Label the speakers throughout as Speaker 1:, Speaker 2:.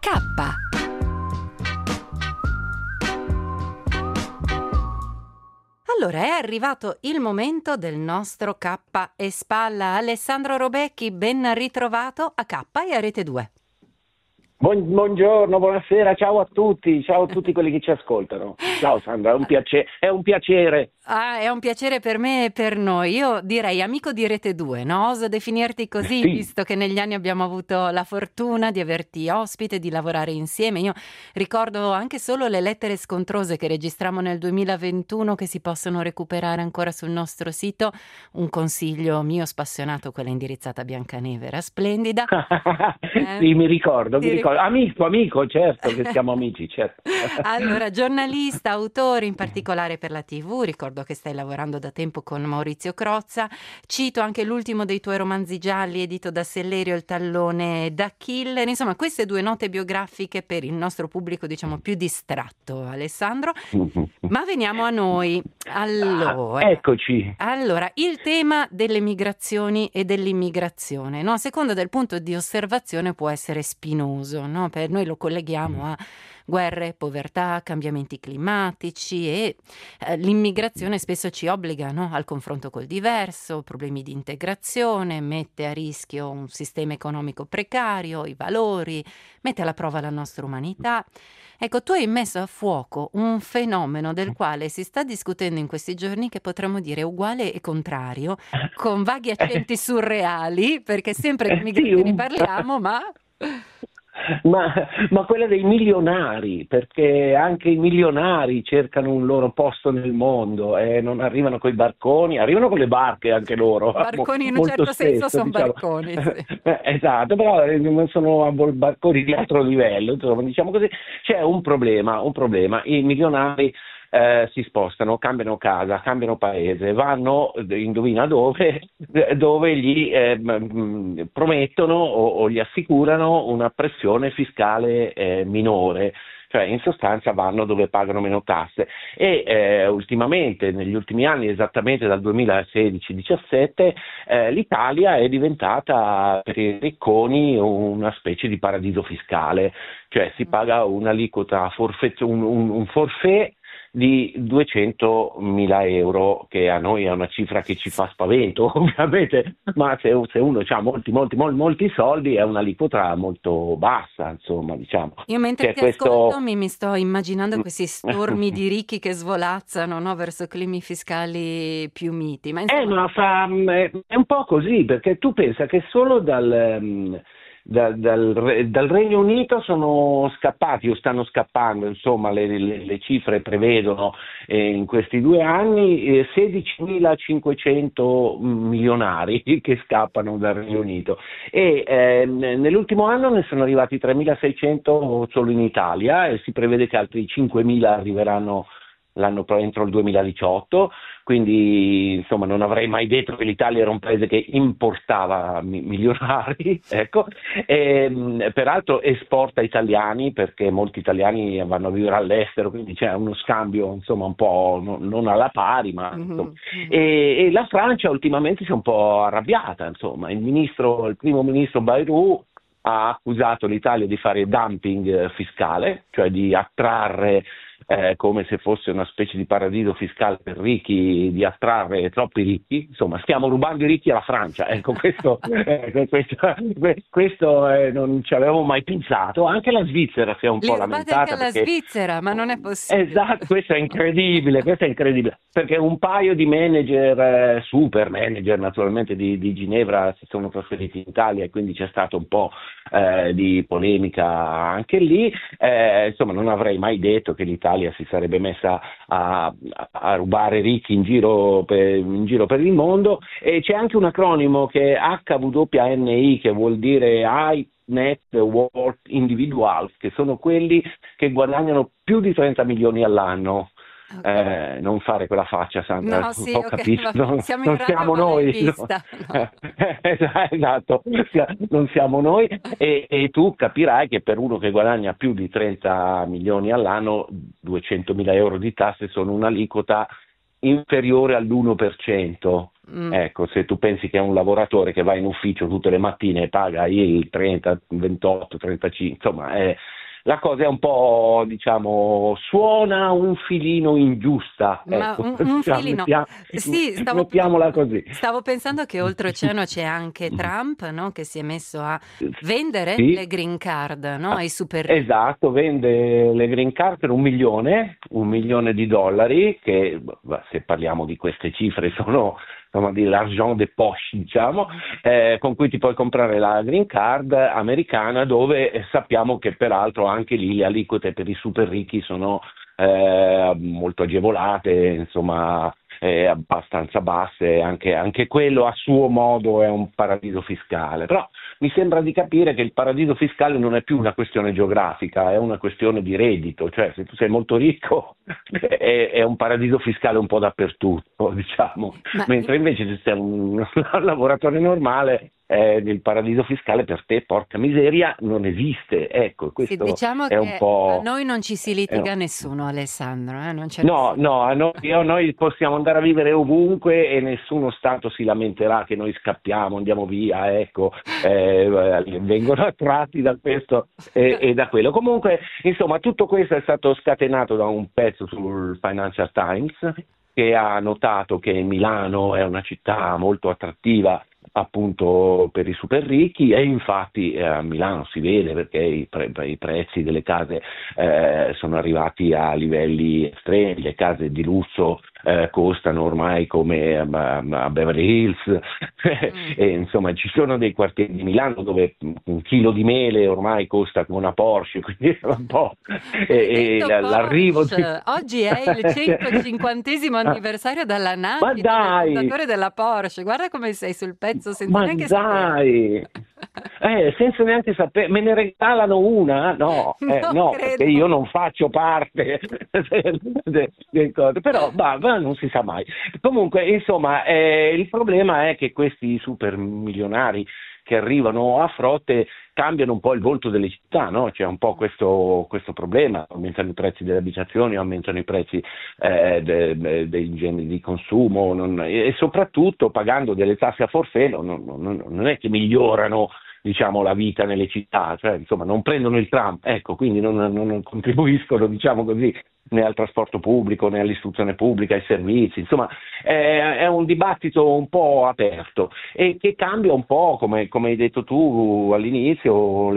Speaker 1: Allora, è arrivato il momento del nostro K e Spalla. Alessandro Robecchi, ben ritrovato a K e a Rete 2.
Speaker 2: Buongiorno, buonasera, ciao a tutti quelli che ci ascoltano. Ciao Sandra, è un piacere.
Speaker 1: È un piacere per me e per noi. Io direi amico di Rete 2, no? Oso definirti così,
Speaker 2: Sì.
Speaker 1: Visto che negli anni abbiamo avuto la fortuna di averti ospite, di lavorare insieme. Io ricordo anche solo le lettere scontrose che registrammo nel 2021, che si possono recuperare ancora sul nostro sito. Un consiglio mio spassionato, quella indirizzata a Biancaneve, era splendida.
Speaker 2: Sì, mi ricordo. Amico, certo, che siamo amici, certo.
Speaker 1: Allora, giornalista, autore, in particolare per la TV, ricordo che stai lavorando da tempo con Maurizio Crozza. Cito anche l'ultimo dei tuoi romanzi gialli, edito da Sellerio, Il tallone da killer. Insomma, queste due note biografiche per il nostro pubblico, diciamo, più distratto, Alessandro. Ma veniamo a noi. Allora,
Speaker 2: eccoci.
Speaker 1: Allora, il tema delle migrazioni e dell'immigrazione, no? A seconda del punto di osservazione può essere spinoso, no? Per noi lo colleghiamo a guerre, povertà, cambiamenti climatici e l'immigrazione spesso ci obbliga, no? Al confronto col diverso, problemi di integrazione, mette a rischio un sistema economico precario, i valori, mette alla prova la nostra umanità. Ecco, tu hai messo a fuoco un fenomeno del quale si sta discutendo in questi giorni, che potremmo dire uguale e contrario, con vaghi accenti surreali, perché sempre di migrazioni parliamo,
Speaker 2: Ma quella dei milionari, perché anche i milionari cercano un loro posto nel mondo e non arrivano coi barconi, arrivano con le barche anche loro.
Speaker 1: Barconi in un certo senso sono, diciamo, barconi. Sì.
Speaker 2: Esatto, però non sono barconi di altro livello, insomma, diciamo così. C'è un problema, i milionari si spostano, cambiano casa, cambiano paese, vanno, indovina dove gli promettono o gli assicurano una pressione fiscale minore. Cioè in sostanza vanno dove pagano meno tasse e ultimamente, negli ultimi anni, esattamente dal 2016-17, l'Italia è diventata per i ricconi una specie di paradiso fiscale, cioè si paga un'aliquota un forfait di 200.000 euro, che a noi è una cifra che ci fa spavento ovviamente, ma se uno ha molti soldi è un'aliquota molto bassa, insomma, diciamo.
Speaker 1: Io mentre ti ascolto mi sto immaginando questi stormi di ricchi che svolazzano, no, verso climi fiscali più miti. Ma insomma...
Speaker 2: è un po' così, perché tu pensa che solo dal Regno Unito sono scappati o stanno scappando, insomma le cifre prevedono in questi 2 anni 16.500 milionari che scappano dal Regno Unito e nell'ultimo anno ne sono arrivati 3.600 solo in Italia e si prevede che altri 5.000 arriveranno entro il 2018, quindi insomma non avrei mai detto che l'Italia era un paese che importava milionari, ecco, e peraltro esporta italiani, perché molti italiani vanno a vivere all'estero, quindi c'è uno scambio insomma un po' non alla pari, ma insomma. E la Francia ultimamente si è un po' arrabbiata, insomma, il primo ministro Bayrou ha accusato l'Italia di fare dumping fiscale, cioè di attrarre come se fosse una specie di paradiso fiscale per ricchi, di attrarre troppi ricchi, insomma stiamo rubando i ricchi alla Francia, ecco questo non ci avevo mai pensato. Anche la Svizzera si è un po' lamentata.
Speaker 1: Anche alla Svizzera, ma non è possibile.
Speaker 2: Esatto, questo è incredibile, perché un paio di manager, super manager naturalmente di Ginevra si sono trasferiti in Italia e quindi c'è stato un po' di polemica anche lì, insomma non avrei mai detto che l'Italia si sarebbe messa a rubare ricchi in giro per il mondo, e c'è anche un acronimo che è HWNI, che vuol dire High Net Worth Individuals, che sono quelli che guadagnano più di 30 milioni all'anno. Okay. Non fare quella faccia, Sandra,
Speaker 1: no, sì,
Speaker 2: ho capito, non siamo noi, no. Esatto, non siamo noi e tu capirai che per uno che guadagna più di 30 milioni all'anno 200.000 euro di tasse sono un'aliquota inferiore all'1%. Ecco, se tu pensi che è un lavoratore che va in ufficio tutte le mattine e paga il 30, 28, 35, insomma la cosa è un po', diciamo, suona un filino ingiusta,
Speaker 1: Ma
Speaker 2: ecco,
Speaker 1: un filino. Sì,
Speaker 2: mettiamola così.
Speaker 1: stavo pensando che oltreoceano c'è anche Trump, no? Che si è messo a vendere
Speaker 2: Sì,
Speaker 1: le green card, no? Ai super ricchi.
Speaker 2: esatto, vende le green card per un milione di dollari, che se parliamo di queste cifre sono insomma di l'argent de poche, diciamo, con cui ti puoi comprare la green card americana, dove sappiamo che peraltro anche lì le aliquote per i super ricchi sono molto agevolate, insomma, abbastanza basse, anche quello a suo modo è un paradiso fiscale, però mi sembra di capire che il paradiso fiscale non è più una questione geografica, è una questione di reddito, cioè se tu sei molto ricco è un paradiso fiscale un po' dappertutto, diciamo,
Speaker 1: Ma
Speaker 2: mentre invece se sei un lavoratore normale il paradiso fiscale per te, porca miseria, non esiste, ecco,
Speaker 1: sì,
Speaker 2: questo
Speaker 1: diciamo
Speaker 2: è un
Speaker 1: che a
Speaker 2: po'...
Speaker 1: noi non ci si litiga
Speaker 2: no.
Speaker 1: nessuno, Alessandro, non c'è
Speaker 2: No,
Speaker 1: nessuno.
Speaker 2: no, noi possiamo andare a vivere ovunque e nessuno Stato si lamenterà che noi scappiamo, andiamo via, ecco, vengono attratti da questo e da quello. Comunque, insomma, tutto questo è stato scatenato da un pezzo sul Financial Times che ha notato che Milano è una città molto attrattiva appunto per i super ricchi e infatti a Milano si vede perché i prezzi delle case sono arrivati a livelli estremi, le case di lusso costano ormai come a Beverly Hills e insomma ci sono dei quartieri di Milano dove un chilo di mele ormai costa come una Porsche, quindi è un po'
Speaker 1: Hai detto
Speaker 2: l'arrivo di...
Speaker 1: Porsche, oggi è il 150° anniversario dalla
Speaker 2: Ma
Speaker 1: nascita del
Speaker 2: dai!
Speaker 1: fondatore della Porsche, guarda come sei sul pezzo senza
Speaker 2: Ma
Speaker 1: neanche saperlo.
Speaker 2: dai! Senza neanche sapere, me ne regalano una? No,
Speaker 1: No,
Speaker 2: no, perché
Speaker 1: credo.
Speaker 2: io non faccio parte del coso, però non si sa mai. Comunque, insomma, il problema è che questi super milionari che arrivano a frotte cambiano un po' il volto delle città, no? C'è un po' questo problema, aumentano i prezzi delle abitazioni, aumentano i prezzi dei generi di consumo e soprattutto pagando delle tasse a forfait non è che migliorano diciamo la vita nelle città, cioè insomma non prendono il tram, ecco, quindi non contribuiscono diciamo così né al trasporto pubblico né all'istruzione pubblica, ai servizi, insomma è un dibattito un po' aperto e che cambia un po', come hai detto tu all'inizio,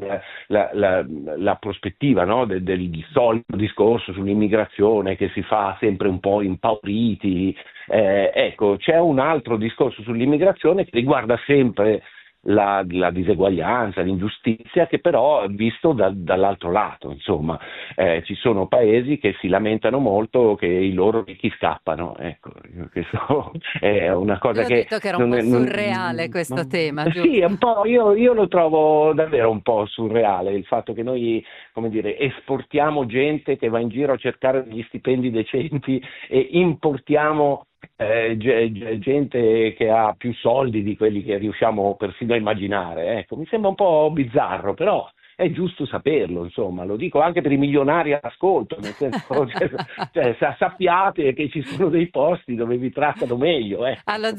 Speaker 2: la prospettiva no, del solito discorso sull'immigrazione che si fa sempre un po' impauriti. Ecco, c'è un altro discorso sull'immigrazione che riguarda sempre la diseguaglianza, l'ingiustizia, che però è visto dall'altro lato, insomma, ci sono paesi che si lamentano molto che i loro ricchi scappano, ecco, questo è una
Speaker 1: Tu
Speaker 2: cosa
Speaker 1: ho
Speaker 2: che
Speaker 1: detto che era un po' surreale questo tema,
Speaker 2: sì, è
Speaker 1: giusto?
Speaker 2: un po', io lo trovo davvero un po' surreale il fatto che noi, come dire, esportiamo gente che va in giro a cercare degli stipendi decenti e importiamo gente che ha più soldi di quelli che riusciamo persino a immaginare. Ecco, mi sembra un po' bizzarro, però è giusto saperlo, insomma, lo dico anche per i milionari all'ascolto, nel senso, sappiate che ci sono dei posti dove vi trattano meglio. Ecco.
Speaker 1: Allo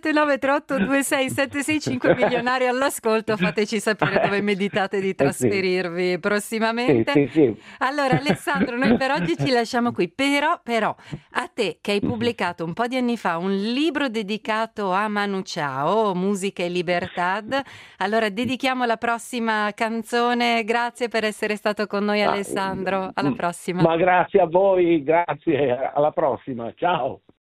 Speaker 1: 079382676 milionari all'ascolto, fateci sapere dove meditate di
Speaker 2: Sì,
Speaker 1: trasferirvi
Speaker 2: sì,
Speaker 1: prossimamente.
Speaker 2: sì, sì.
Speaker 1: Allora Alessandro, noi per oggi ci lasciamo qui, però a te che hai pubblicato un po' di anni fa un libro dedicato a Manu Chao, Musica e Libertad, allora dedichiamo la prossima canzone. Grazie per essere stato con noi
Speaker 2: Ma,
Speaker 1: Alessandro, alla prossima.
Speaker 2: ma grazie a voi, grazie, alla prossima, ciao.